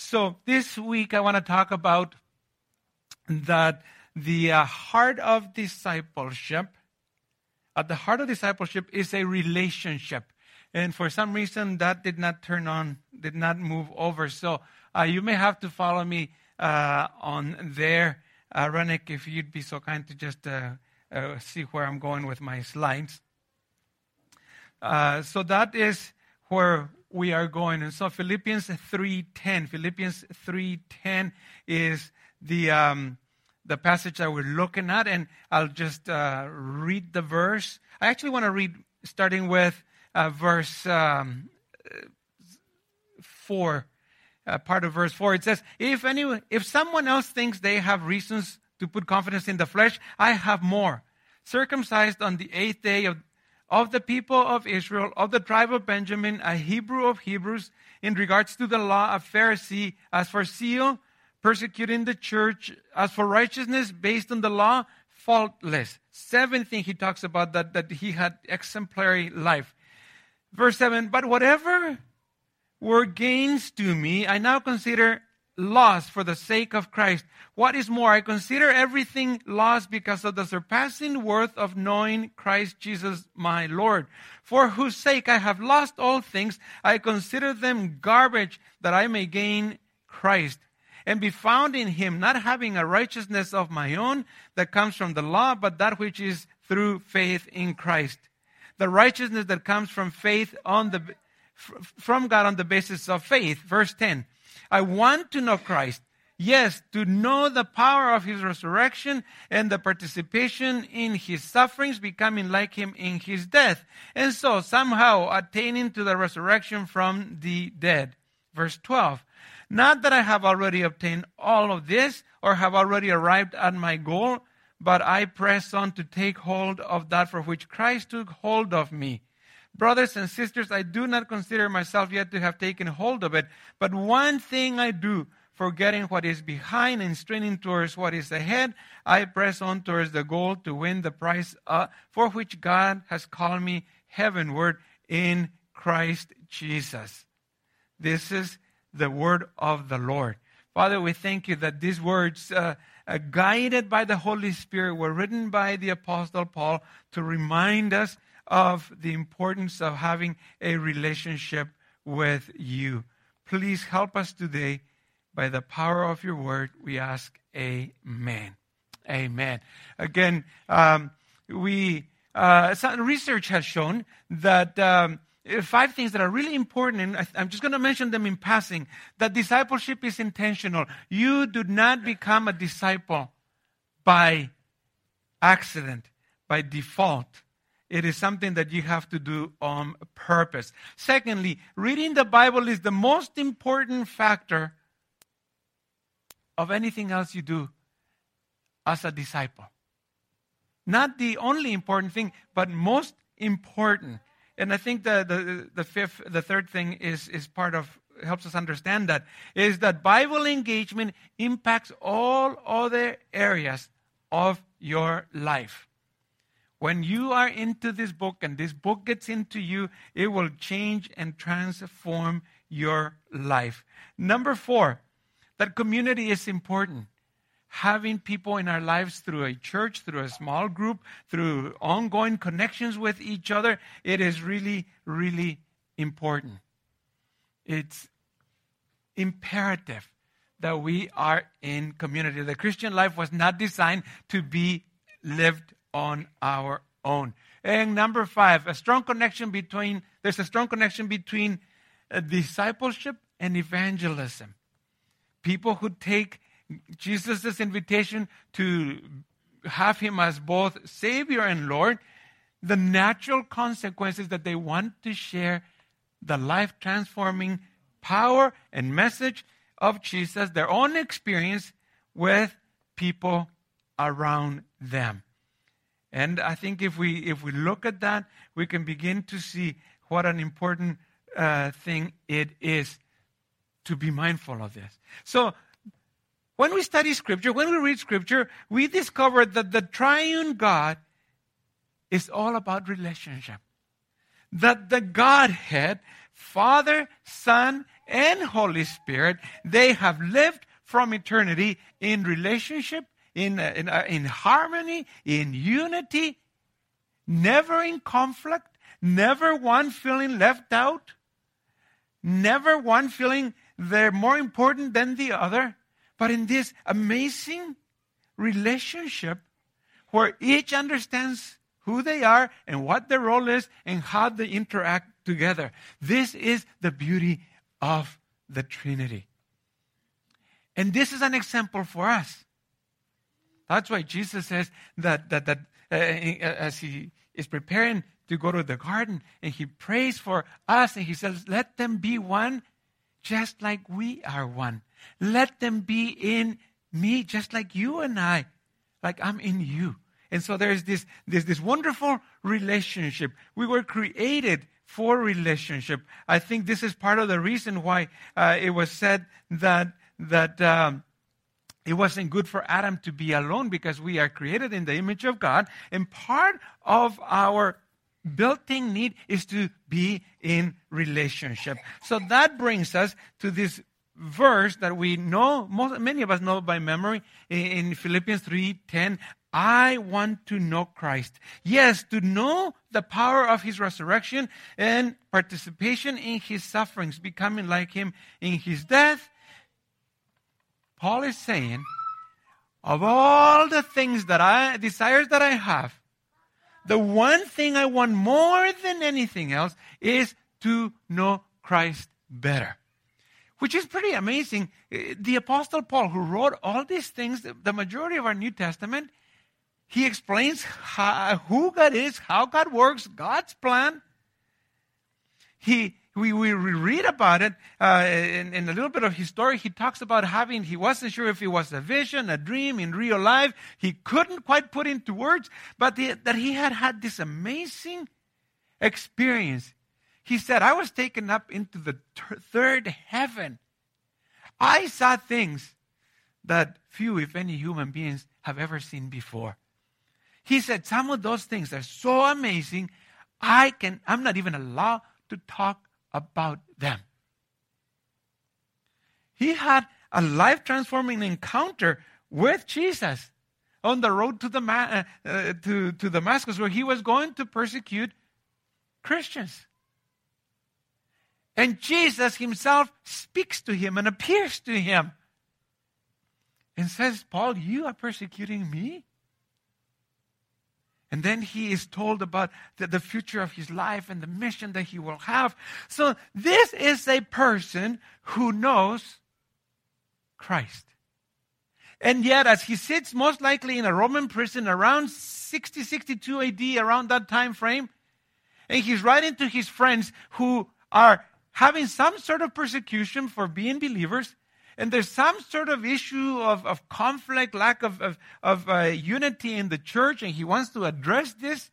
So this week I want to talk about that the heart of discipleship. At the heart of discipleship is a relationship. And for some reason that did not turn on, did not move over. So you may have to follow me on there. Renek, if you'd be so kind to just see where I'm going with my slides. So that is where we are going. And so Philippians 3:10 is the passage that we're looking at. And I'll just read the verse. I actually want to read starting with verse 4. Part of verse 4. It says, if someone else thinks they have reasons to put confidence in the flesh, I have more. Circumcised on the 8th day of the people of Israel, of the tribe of Benjamin, a Hebrew of Hebrews, in regards to the law, a Pharisee, as for zeal, persecuting the church, as for righteousness based on the law, faultless. 7th thing he talks about, that he had exemplary life. Verse 7, but whatever were gains to me, I now consider loss for the sake of Christ. What is more, I consider everything lost because of the surpassing worth of knowing Christ Jesus my Lord, for whose sake I have lost all things. I consider them garbage, that I may gain Christ and be found in him, not having a righteousness of my own that comes from the law, but that which is through faith in Christ. The righteousness that comes from faith from God on the basis of faith. Verse 10. I want to know Christ. Yes, to know the power of his resurrection and the participation in his sufferings, becoming like him in his death. And so somehow attaining to the resurrection from the dead. Verse 12. Not that I have already obtained all of this or have already arrived at my goal, but I press on to take hold of that for which Christ took hold of me. Brothers and sisters, I do not consider myself yet to have taken hold of it, but one thing I do, forgetting what is behind and straining towards what is ahead, I press on towards the goal to win the prize for which God has called me heavenward in Christ Jesus. This is the word of the Lord. Father, we thank you that these words, guided by the Holy Spirit, were written by the Apostle Paul to remind us of the importance of having a relationship with you. Please help us today by the power of your word. We ask, amen. Amen. Again, some research has shown that 5 things that are really important, and I'm just going to mention them in passing, that discipleship is intentional. You do not become a disciple by accident, by default. It is something that you have to do on purpose. Secondly, reading the Bible is the most important factor of anything else you do as a disciple. Not the only important thing, but most important. And I think the third thing is part of, helps us understand that, is that Bible engagement impacts all other areas of your life. When you are into this book and this book gets into you, it will change and transform your life. Number 4, that community is important. Having people in our lives through a church, through a small group, through ongoing connections with each other, it is really, really important. It's imperative that we are in community. The Christian life was not designed to be lived on our own. And number 5, there's a strong connection between discipleship and evangelism. People who take Jesus' invitation to have him as both Savior and Lord, the natural consequence is that they want to share the life-transforming power and message of Jesus, their own experience, with people around them. And I think if we look at that, we can begin to see what an important thing it is to be mindful of this. So when we study Scripture, when we read Scripture, we discover that the triune God is all about relationship. That the Godhead, Father, Son, and Holy Spirit, they have lived from eternity in relationship, in harmony, in unity, never in conflict, never one feeling left out, never one feeling they're more important than the other, but in this amazing relationship where each understands who they are and what their role is and how they interact together. This is the beauty of the Trinity. And this is an example for us. That's why Jesus says that as he is preparing to go to the garden and he prays for us and he says, let them be one just like we are one. Let them be in me just like you and I, like I'm in you. And so there's this wonderful relationship. We were created for relationship. I think this is part of the reason why it was said that it wasn't good for Adam to be alone, because we are created in the image of God. And part of our built-in need is to be in relationship. So that brings us to this verse that we know, many of us know by memory, in Philippians 3:10. I want to know Christ. Yes, to know the power of his resurrection and participation in his sufferings, becoming like him in his death. Paul is saying, of all the things desires that I have, the one thing I want more than anything else is to know Christ better. Which is pretty amazing. The Apostle Paul, who wrote all these things, the majority of our New Testament, he explains who God is, how God works, God's plan. We read about it in a little bit of his story. He talks about he wasn't sure if it was a vision, a dream in real life. He couldn't quite put into words, but that he had this amazing experience. He said, I was taken up into the third heaven. I saw things that few, if any, human beings have ever seen before. He said, some of those things are so amazing, I'm not even allowed to talk about them. He had a life-transforming encounter with Jesus on the road to Damascus, where he was going to persecute Christians. And Jesus himself speaks to him and appears to him and says, Paul, you are persecuting me? And then he is told about the future of his life and the mission that he will have. So this is a person who knows Christ. And yet, as he sits most likely in a Roman prison around 60, 62 AD, around that time frame, and he's writing to his friends who are having some sort of persecution for being believers, and there's some sort of issue of conflict, lack of unity in the church, and he wants to address this.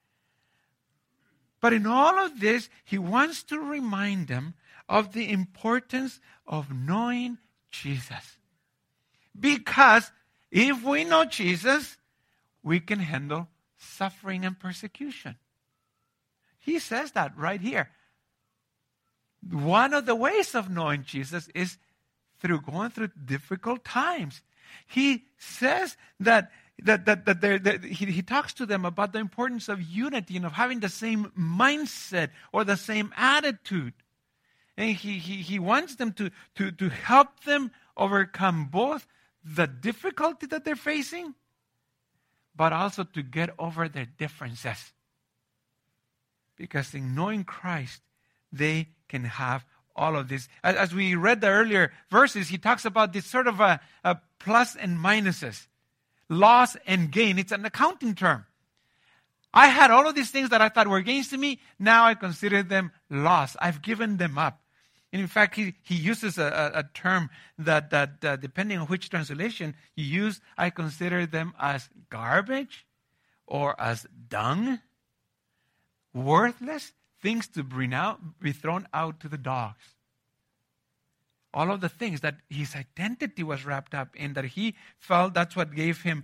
But in all of this, he wants to remind them of the importance of knowing Jesus. Because if we know Jesus, we can handle suffering and persecution. He says that right here. One of the ways of knowing Jesus is through going through difficult times. He says that he talks to them about the importance of unity and of having the same mindset or the same attitude. And he wants them to help them overcome both the difficulty that they're facing, but also to get over their differences. Because in knowing Christ, they can have all of this. As we read the earlier verses, he talks about this sort of a plus and minuses, loss and gain. It's an accounting term. I had all of these things that I thought were gains to me. Now I consider them loss. I've given them up. And in fact, he uses a term that depending on which translation you use, I consider them as garbage or as dung, worthless, things to be thrown out to the dogs. All of the things that his identity was wrapped up in, that he felt that's what gave him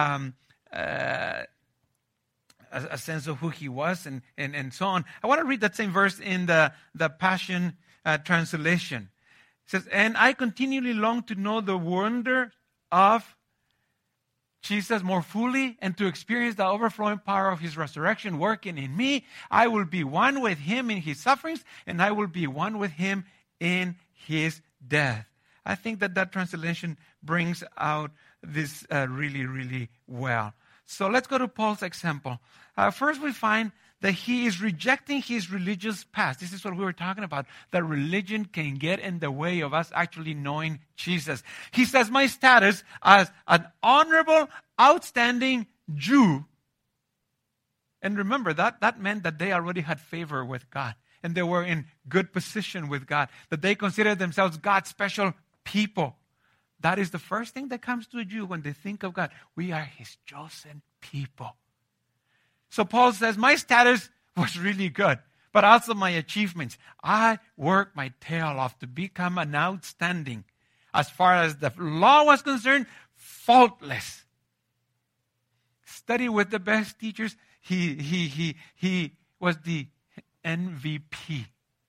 a sense of who he was and so on. I want to read that same verse in the Passion Translation. It says, and I continually long to know the wonder of Jesus more fully and to experience the overflowing power of his resurrection working in me. I will be one with him in his sufferings, and I will be one with him in his death. I think that translation brings out this really, really well. So let's go to Paul's example. First, we find that he is rejecting his religious past. This is what we were talking about, that religion can get in the way of us actually knowing Jesus. He says, my status as an honorable, outstanding Jew. And remember, that meant that they already had favor with God. And they were in good position with God. That they considered themselves God's special people. That is the first thing that comes to a Jew when they think of God. We are his chosen people. So Paul says, my status was really good, but also my achievements. I worked my tail off to become an outstanding. As far as the law was concerned, faultless. Study with the best teachers. He was the MVP.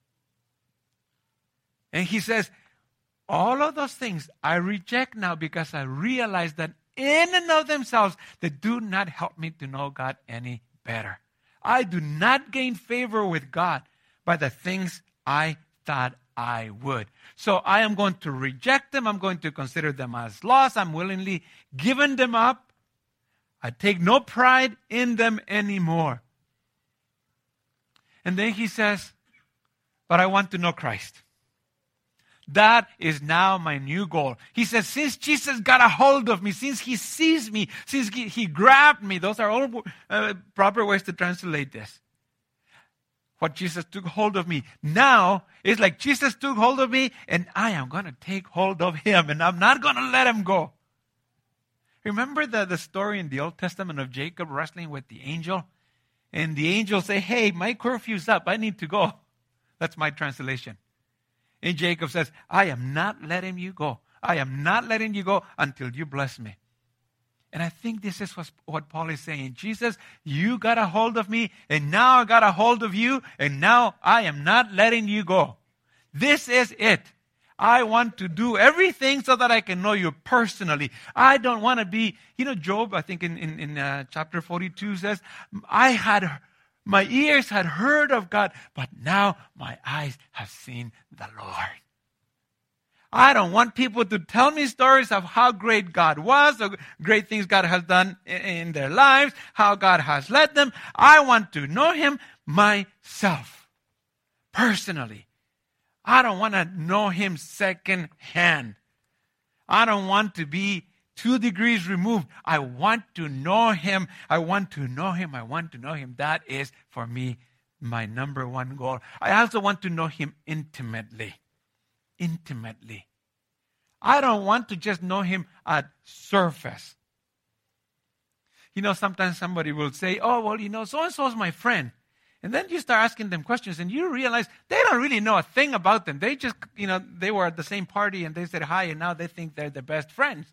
And he says, all of those things I reject now because I realize that in and of themselves, they do not help me to know God any better. I do not gain favor with God by the things I thought I would. So I am going to reject them. I'm going to consider them as lost. I'm willingly giving them up. I take no pride in them anymore. And then he says, but I want to know Christ. That is now my new goal. He says, since Jesus got a hold of me, since he sees me, since he grabbed me, those are all proper ways to translate this. What Jesus took hold of me. Now, it's like Jesus took hold of me and I am going to take hold of him and I'm not going to let him go. Remember the story in the Old Testament of Jacob wrestling with the angel? And the angel say, hey, my curfew's up. I need to go. That's my translation. And Jacob says, I am not letting you go. I am not letting you go until you bless me. And I think this is what Paul is saying. Jesus, you got a hold of me, and now I got a hold of you, and now I am not letting you go. This is it. I want to do everything so that I can know you personally. I don't want to be, Job, I think in chapter 42 says, my ears had heard of God, but now my eyes have seen the Lord. I don't want people to tell me stories of how great God was, or great things God has done in their lives, how God has led them. I want to know him myself, personally. I don't want to know him second hand. I don't want to be 2 degrees removed. I want to know him. I want to know him. I want to know him. That is, for me, my number one goal. I also want to know him intimately. Intimately. I don't want to just know him at surface. Sometimes somebody will say, oh, well, so-and-so is my friend. And then you start asking them questions and you realize they don't really know a thing about them. They just, they were at the same party and they said hi and now they think they're the best friends.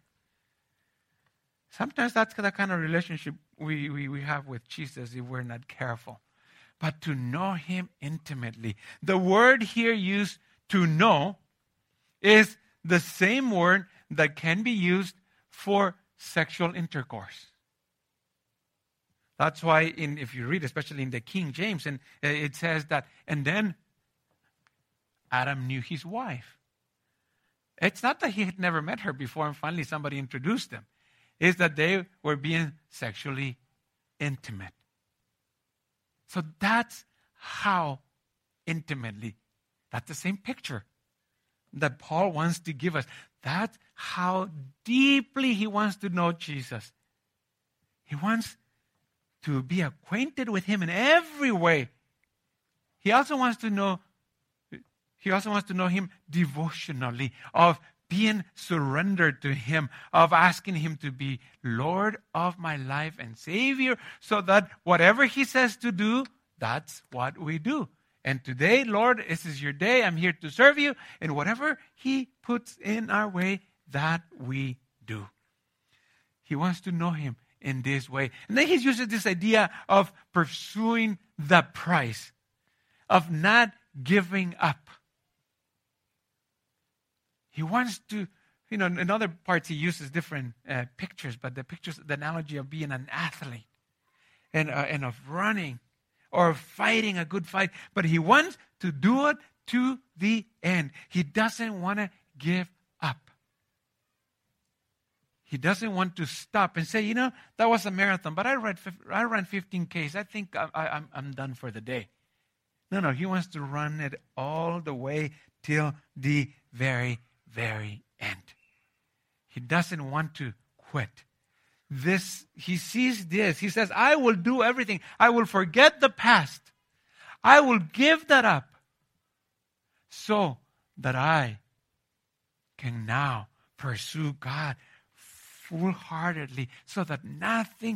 Sometimes that's the kind of relationship we have with Jesus if we're not careful. But to know him intimately. The word here used to know is the same word that can be used for sexual intercourse. That's why if you read, especially in the King James, and it says that, and then Adam knew his wife. It's not that he had never met her before and finally somebody introduced them. Is that they were being sexually intimate. So that's how intimately, that's the same picture that Paul wants to give us. That's how deeply he wants to know Jesus. He wants to be acquainted with him in every way. He also wants to know him devotionally, of being surrendered to him, of asking him to be Lord of my life and Savior, so that whatever he says to do, that's what we do. And today, Lord, this is your day. I'm here to serve you. And whatever he puts in our way, that we do. He wants to know him in this way. And then he uses this idea of pursuing the prize, of not giving up. He wants to, in other parts he uses different pictures, but the analogy of being an athlete and of running or fighting a good fight. But he wants to do it to the end. He doesn't want to give up. He doesn't want to stop and say, that was a marathon, but I ran 15 Ks. I think I'm done for the day. No, he wants to run it all the way till the very, very end. He doesn't want to quit. He sees this. He says, I will do everything. I will forget the past. I will give that up so that I can now pursue God full-heartedly, so that nothing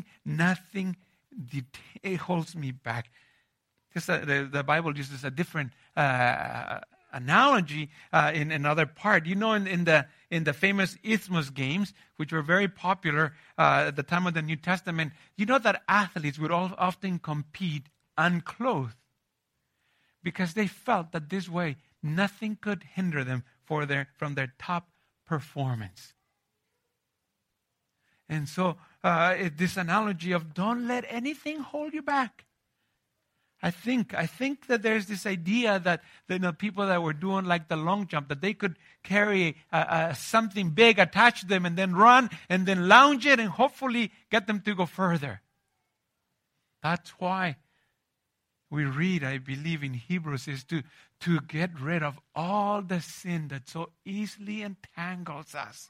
holds me back. The Bible uses a different analogy in another part. In the famous Isthmus Games, which were very popular at the time of the New Testament, that athletes would often compete unclothed because they felt that this way nothing could hinder them from their top performance. And so this analogy of don't let anything hold you back. I think that there's this idea that people that were doing like the long jump, that they could carry something big, attach them, and then run, and then lounge it, and hopefully get them to go further. That's why we read, I believe, in Hebrews, is to get rid of all the sin that so easily entangles us.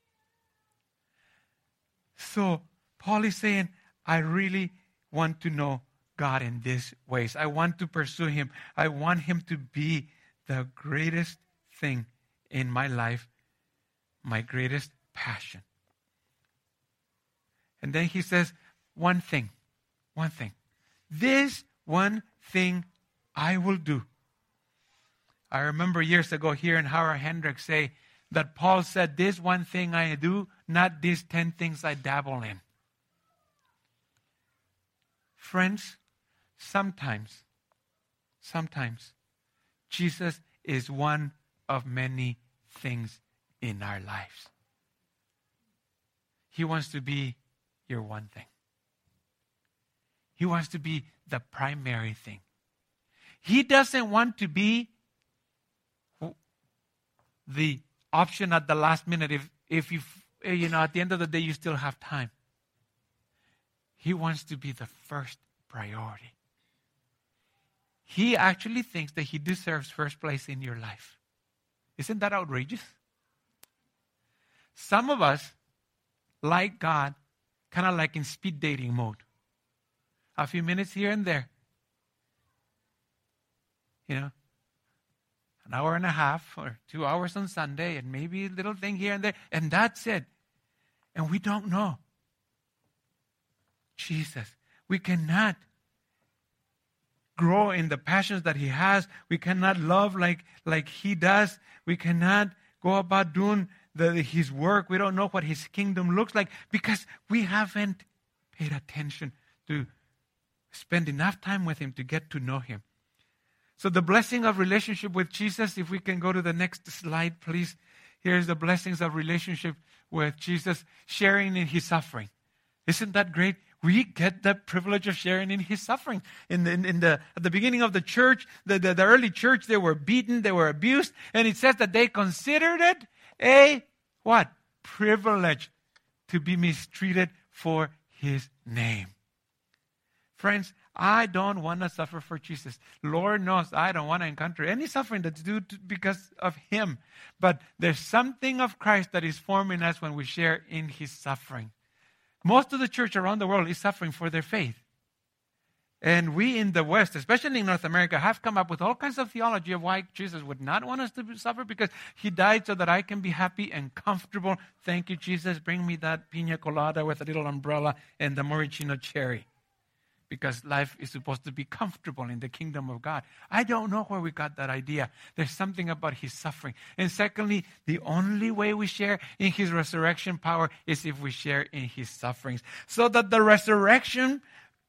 So Paul is saying, I really want to know God in these ways. I want to pursue Him. I want Him to be the greatest thing in my life, my greatest passion. And then he says, one thing. This one thing I will do. I remember years ago hearing Howard Hendricks say that Paul said, this one thing I do, not these 10 things I dabble in. Friends, sometimes, Jesus is one of many things in our lives. He wants to be your one thing. He wants to be the primary thing. He doesn't want to be the option at the last minute if you at the end of the day you still have time. He wants to be the first priority. He actually thinks that he deserves first place in your life. Isn't that outrageous? Some of us like God kind of like in speed dating mode. A few minutes here and there. An hour and a half or 2 hours on Sunday and maybe a little thing here and there. And that's it. And we don't know Jesus. We cannot grow in the passions that He has. We cannot love like He does. We cannot go about doing His work. We don't know what His kingdom looks like because we haven't paid attention to spend enough time with Him to get to know Him. So the blessing of relationship with Jesus, if we can go to the next slide, please. Here's the blessings of relationship with Jesus, sharing in His suffering. Isn't that great? We get the privilege of sharing in His suffering. At the beginning of the church, the early church, they were beaten, they were abused, and it says that they considered it a what? Privilege to be mistreated for His name. Friends, I don't want to suffer for Jesus. Lord knows I don't want to encounter any suffering that's due because of Him. But there's something of Christ that is forming us when we share in His suffering. Most of the church around the world is suffering for their faith. And we in the West, especially in North America, have come up with all kinds of theology of why Jesus would not want us to suffer, because He died so that I can be happy and comfortable. Thank you, Jesus. Bring me that piña colada with a little umbrella and the Morichino cherry. Because life is supposed to be comfortable in the kingdom of God. I don't know where we got that idea. There's something about His suffering. And secondly, the only way we share in His resurrection power is if we share in His sufferings. So that the resurrection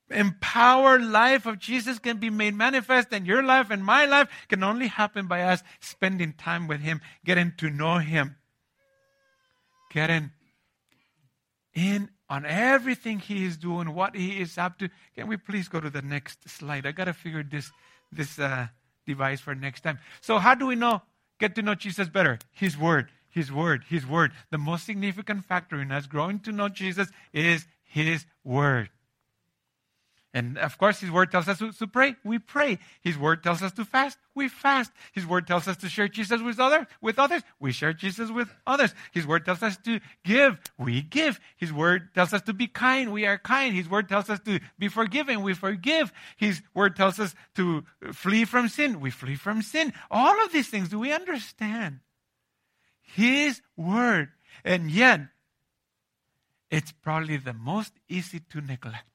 empowered life of Jesus can be made manifest, and your life and my life can only happen by us spending time with Him, getting to know Him, getting in on everything He is doing, what He is up to. Can we please go to the next slide? I got to figure this device for next time. So how do we get to know Jesus better? His Word, His Word, His Word. The most significant factor in us growing to know Jesus is His Word. And of course, His Word tells us to pray. We pray. His Word tells us to fast. We fast. His Word tells us to share Jesus with others. We share Jesus with others. His Word tells us to give. We give. His Word tells us to be kind. We are kind. His Word tells us to be forgiving. We forgive. His Word tells us to flee from sin. We flee from sin. All of these things, do we understand? His Word. And yet, it's probably the most easy to neglect.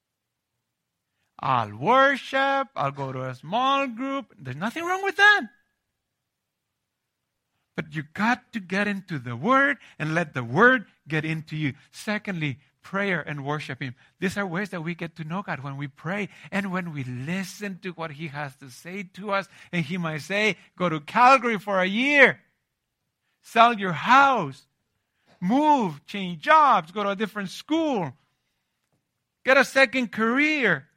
I'll worship, I'll go to a small group. There's nothing wrong with that. But you got to get into the Word and let the Word get into you. Secondly, prayer and worshiping. These are ways that we get to know God when we pray and when we listen to what He has to say to us. And He might say, go to Calgary for a year. Sell your house. Move, change jobs, go to a different school. Get a second career.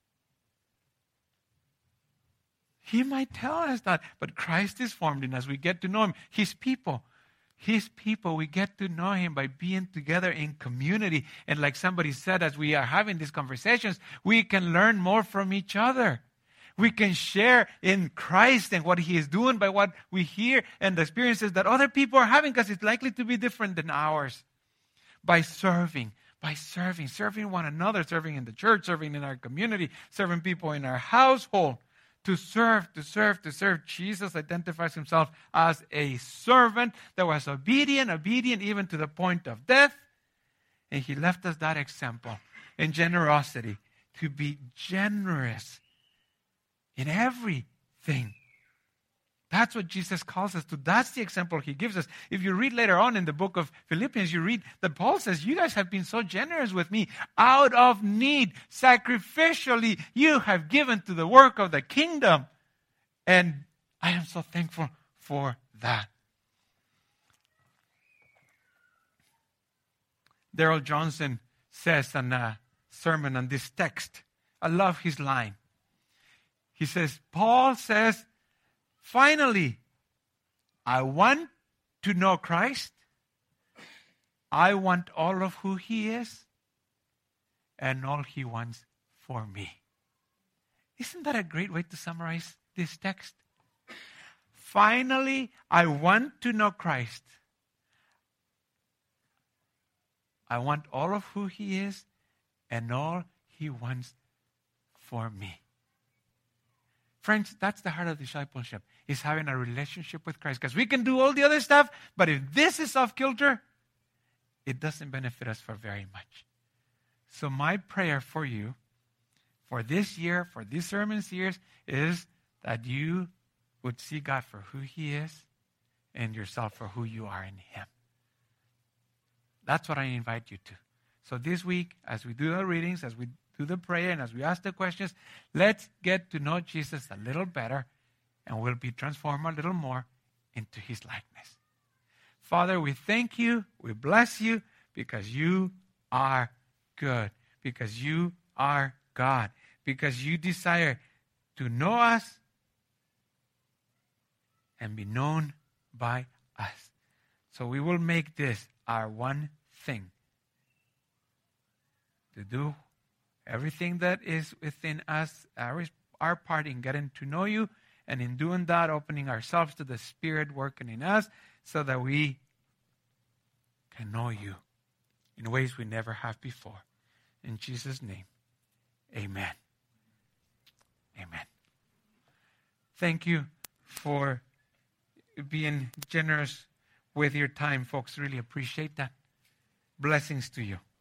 He might tell us that, but Christ is formed in us. We get to know Him. His people, we get to know Him by being together in community. And like somebody said, as we are having these conversations, we can learn more from each other. We can share in Christ and what He is doing by what we hear and the experiences that other people are having, because it's likely to be different than ours. By serving one another, serving in the church, serving in our community, serving people in our household. To serve. Jesus identifies Himself as a servant that was obedient even to the point of death. And He left us that example in generosity, to be generous in everything. That's what Jesus calls us to. That's the example He gives us. If you read later on in the book of Philippians, you read that Paul says, you guys have been so generous with me. Out of need, sacrificially, you have given to the work of the kingdom. And I am so thankful for that. Darrell Johnson says in a sermon on this text, I love his line. He says, Paul says, finally, I want to know Christ. I want all of who He is and all He wants for me. Isn't that a great way to summarize this text? Finally, I want to know Christ. I want all of who He is and all He wants for me. Friends, that's the heart of discipleship, is having a relationship with Christ. Because we can do all the other stuff, but if this is off kilter, it doesn't benefit us for very much. So my prayer for you, for this year, for this sermon series, is that you would see God for who He is and yourself for who you are in Him. That's what I invite you to. So this week, as we do the readings, as we do the prayer, and as we ask the questions, let's get to know Jesus a little better, and we'll be transformed a little more into His likeness. Father, we thank You, we bless You, because You are good, because You are God, because You desire to know us and be known by us. So we will make this our one thing, to do everything that is within us, our part in getting to know You, and in doing that, opening ourselves to the Spirit working in us so that we can know You in ways we never have before. In Jesus' name, amen. Amen. Thank you for being generous with your time, folks. Really appreciate that. Blessings to you.